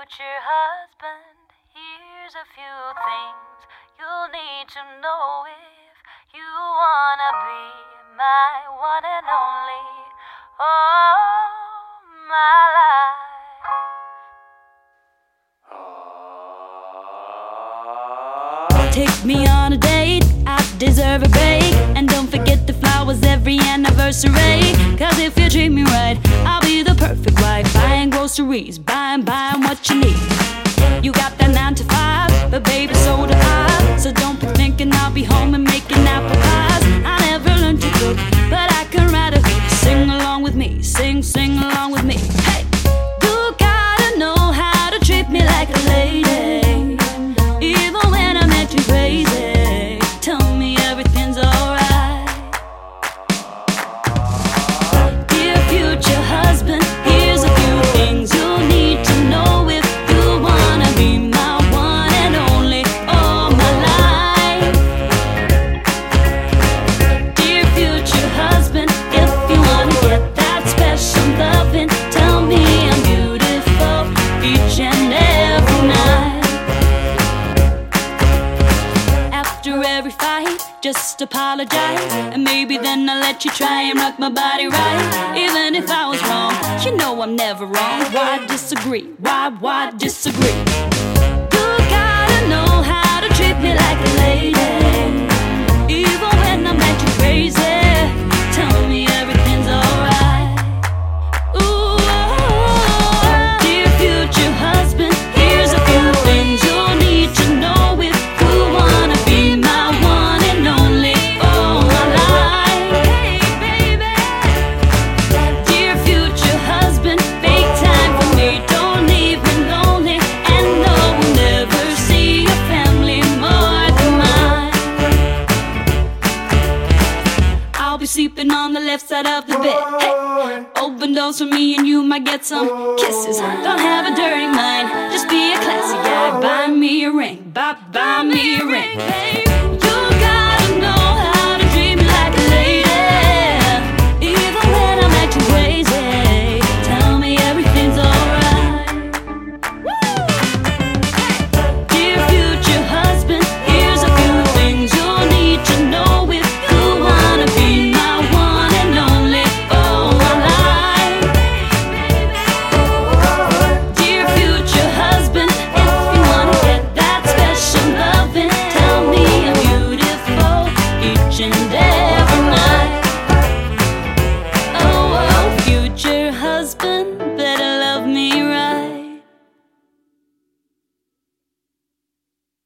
future husband, here's a few things you'll need to know if you wanna be my one and only, all my life. Take me on a date, I deserve a break. And don't forget the flowers every anniversary. Cause if you treat me right, I'll be the perfect wife. Buying groceries, buying what you need. You got that 9 to 5, but baby, so do I. So don't be thinking I'll be home and making apple pies. I never learned to cook, but I can write a hook. Sing along with me, sing along with me. Hey, you gotta know how to treat me like a lady, even when I'm acting crazy. Tell me everything's alright. Dear future husband, here's a few things you'll need to know if you wanna be my one and only, all my life. Dear future husband, if you wanna get that special loving, tell me I'm beautiful each and every night. After every fight, just apologize, and maybe then I'll let you try and rock my body right. Even if I was wrong, you know I'm never wrong. Why disagree? Why disagree? You gotta know how to treat me like a lady, even when I'm acting crazy. Tell me everything's alright. Ooh, dear future husband, here's a few things you'll need to know if you wanna be my one and only, all my life. Hey baby, dear future husband, make time for me, don't leave me lonely, and no, we'll never see your family more than mine. I'll be sleeping on the left side of the bed. Hey, open doors for me and you might get some kisses. Don't have a dirty mind, just be a classy guy. Buy me a ring, buy me a ring.